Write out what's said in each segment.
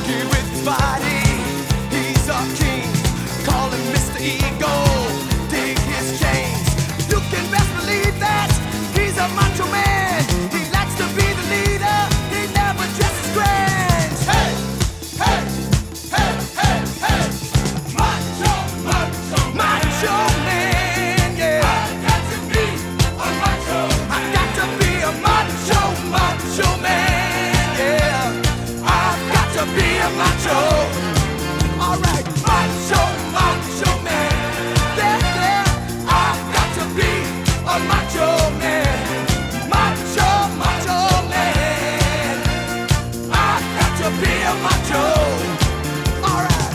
funky with his body. He's a king, call him Mr. Ego. Dig his chains. You can best believe that he's a macho man. He likes to be the leader. He never dresses grand. Hey, hey, hey, hey, hey. Macho, macho, macho man, yeah. I got to be a macho. I got to be a macho, macho man, yeah. I've got to be a macho. All right, macho, macho man, yeah, yeah. I've got to be a macho man, macho, macho man. I've got to be a macho. All right.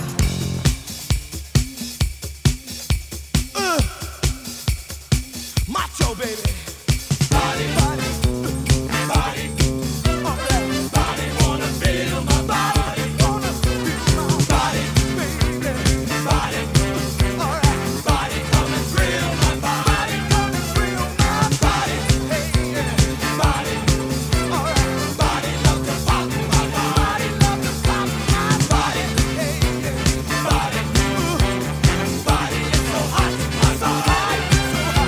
Macho, baby. Body, body, body. All right. Body wanna feel my body. Wanna feel my body, baby. Body. All right. Body come and thrill my body. Come and thrill my body. Hey, yeah. Body. All right. Body love to pop my body. Love to pop my body. Hey, yeah. Body. Body is so hot. I'm so hot. So hot.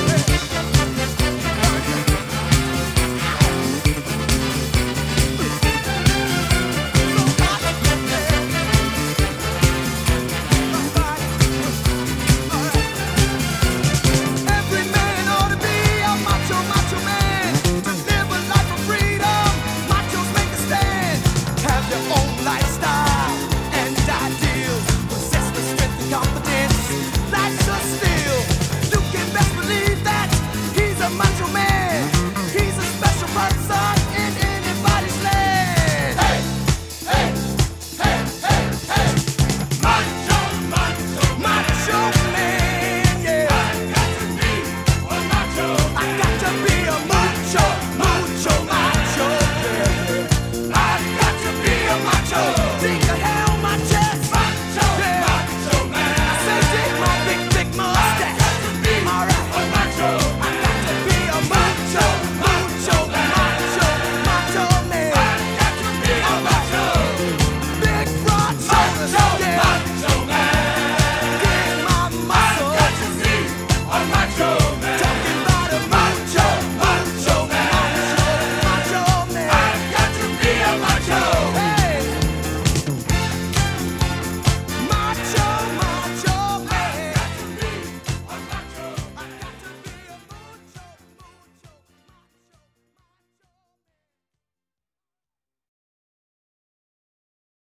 Every man ought to be a macho, macho man. To live a life of freedom, machos make a stand. Have your own lifestyle and ideals. Possess the strength and confidence. Life's a steal. You can best believe that he's a macho man. He's a special person in anybody's land. Hey, hey, hey, hey, hey. Macho, macho, macho man, yeah. I got to be a macho. I got to be a macho, macho, macho, yeah. I got to be a macho. Think ahead.